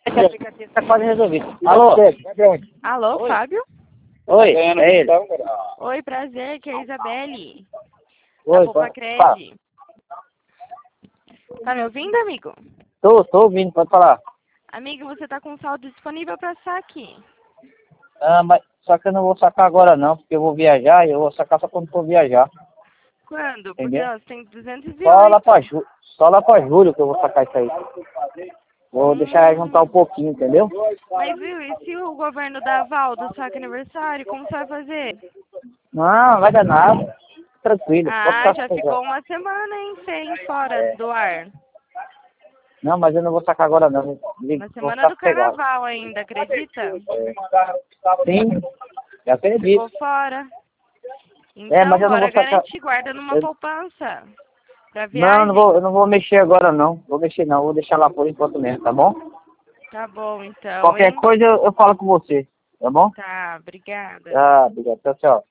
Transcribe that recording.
Esse aplicativo tá quase resolvido. Alô? Alô, Fábio? Oi, é ele. Oi, prazer, que é a Isabelle. Oi, Da Poupa fala. Cred. Tá me ouvindo, amigo? Tô ouvindo, pode falar. Amigo, você tá com saldo disponível pra saque. Ah, mas só que eu não vou sacar agora não, porque eu vou viajar e eu vou sacar só quando for viajar. Quando? Porque Entendeu? ó, você tem 208. Só lá pra julho que eu vou sacar isso aí. Vou deixar juntar um pouquinho, entendeu? Mas viu, e se o governo dá aval do saque aniversário, como você vai fazer? Não vai dar nada. Tranquilo, pode Ah, ficar já sossegado. ficou uma semana, hein, sem fora do ar. Não, mas eu não vou sacar agora não. Na Vou semana ficar do sossegado. carnaval ainda, acredita? Sim, eu acredito. Ficou fora. É, Então, mas eu não vou bora sacar. garantir, guarda numa Eu- poupança. Pra Não, viagem. eu não vou mexer agora não. Vou mexer não, vou deixar lá por enquanto mesmo, tá bom? Tá bom, então, Qualquer hein? coisa eu falo com você, tá bom? Tá, obrigada. Ah, obrigado. Tchau, tchau.